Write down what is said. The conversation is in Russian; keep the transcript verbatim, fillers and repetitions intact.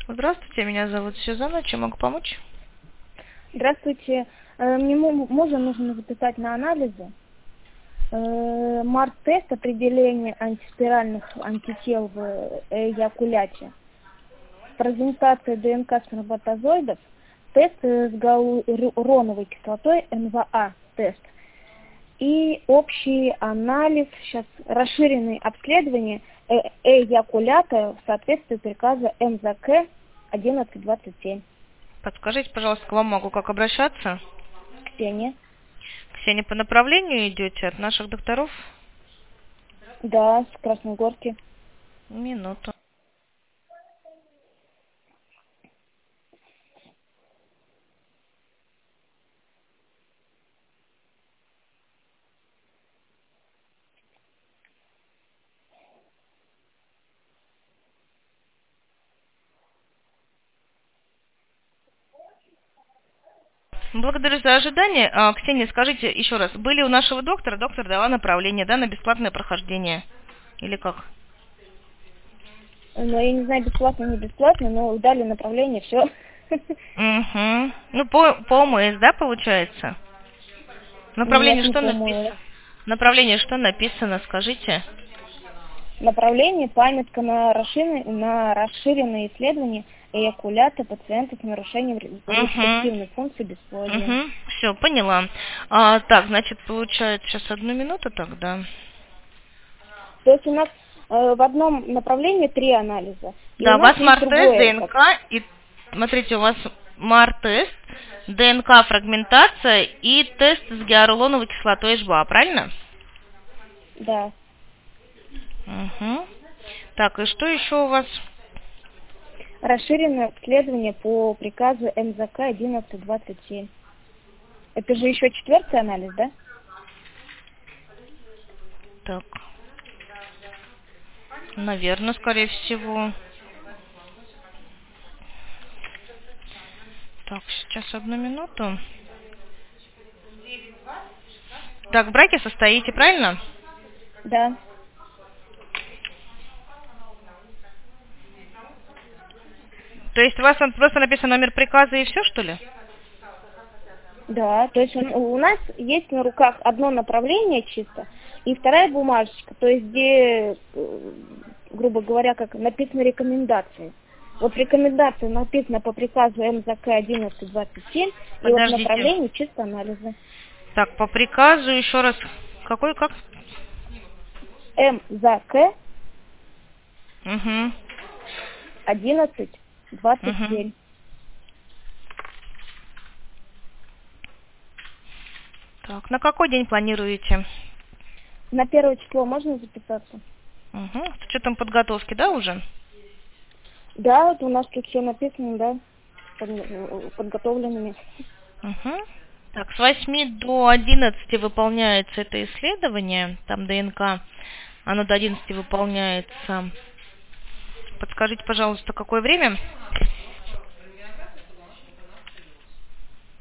Здравствуйте, меня зовут Сюзанна. Чем могу помочь? Здравствуйте. Э, Мне му- мужа нужно записать на анализы. Э, Март-тест определения антиспиральных антител в эякуляте. Презентация ДНК сперматозоидов. Тест э, с гиалуроновой кислотой эн вэ а-тест. И общий анализ, сейчас расширенное обследование э- эякулята в соответствии приказа эм зэ ка одиннадцать двадцать семь. Подскажите, пожалуйста, к вам могу как обращаться? Ксения. Ксения, по направлению идете от наших докторов? Да, с Красногорки. Минуту. Благодарю за ожидание. А, Ксения, скажите еще раз, были у нашего доктора, доктор дала направление, да, на бесплатное прохождение? Или как? Но я не знаю, бесплатно, не бесплатно, но дали направление, все. Угу. Ну, по, по ОМС, да, получается? Направление Нет, не что по МОЭС. написано? Направление что написано, скажите? Направление памятка на расширенное, на расширенное исследование эякулята пациента с нарушением ре- Угу. репродуктивной функции бесплодия. Угу. Все, поняла. А, так, значит, получается, сейчас одну минуту тогда. То есть у нас э, в одном направлении три анализа, и у Да, у нас вас есть МАР-тест, другое. Как, ДНК, и смотрите, у вас МАР-тест, ДНК-фрагментация и тест с гиалуроновой кислотой эйч би эй, правильно? да. Угу. Так, и что еще у вас? Расширенное обследование по приказу эм зэ ка одиннадцать двадцать семь. Это же еще четвертый анализ, да? Так, наверное, скорее всего. Так, сейчас одну минуту. Так, в браке состоите, правильно? Да. То есть у вас он просто написан номер приказа и все, что ли? Да, то есть он- у нас есть на руках одно направление чисто, и вторая бумажечка, то есть где, э, грубо говоря, как написаны рекомендации. Вот рекомендации написано по приказу эм зэ ка одиннадцать двадцать семь, и вот Подождите. направление чисто анализы. Так, по приказу еще раз. Какой, как? эм зэ ка Угу. одиннадцать двадцать Угу. семь. Так, на какой день планируете? На первое число можно записаться? Угу. С учетом подготовки, да, уже? Да, вот у нас тут все написано, да, под- подготовленными. Угу. Так, с восьми до одиннадцати выполняется это исследование, там ДНК, оно до одиннадцати выполняется. Подскажите, пожалуйста, какое время?